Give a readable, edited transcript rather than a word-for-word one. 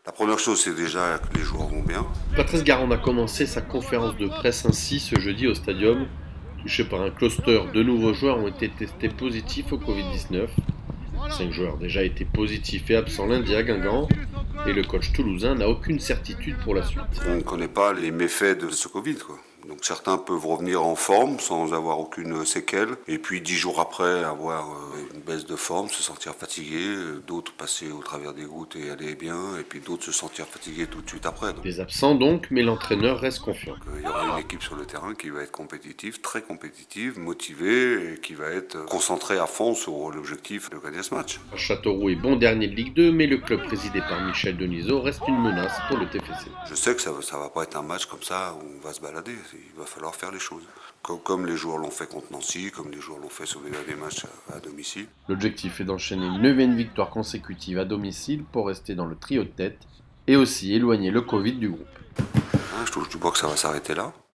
La première chose, c'est déjà que les joueurs vont bien. Patrice Garand a commencé sa conférence de presse ainsi ce jeudi au stadium, touché par un cluster. De nouveaux joueurs ont été testés positifs au Covid-19. 5 joueurs déjà été positifs et absents lundi à Guingamp. Et le coach toulousain n'a aucune certitude pour la suite. On ne connaît pas les méfaits de ce Covid, quoi. Donc certains peuvent revenir en forme sans avoir aucune séquelle, et puis 10 jours après avoir une baisse de forme, se sentir fatigué, d'autres passer au travers des gouttes et aller bien, et puis d'autres se sentir fatigués tout de suite après. Donc, Des absents donc, mais l'entraîneur reste confiant. il y aura une équipe sur le terrain qui va être compétitive, très compétitive, motivée, et qui va être concentrée à fond sur l'objectif de gagner ce match. Châteauroux est bon dernier de Ligue 2, mais le club présidé par Michel Denisot reste une menace pour le TFC. Je sais que ça va pas être un match comme ça où on va se balader. Il va falloir faire les choses. Comme les joueurs l'ont fait contre Nancy, comme les joueurs l'ont fait sur les derniers matchs à domicile. L'objectif est d'enchaîner une 9e victoire consécutive à domicile pour rester dans le trio de tête et aussi éloigner le Covid du groupe. Je touche du bois que ça va s'arrêter là.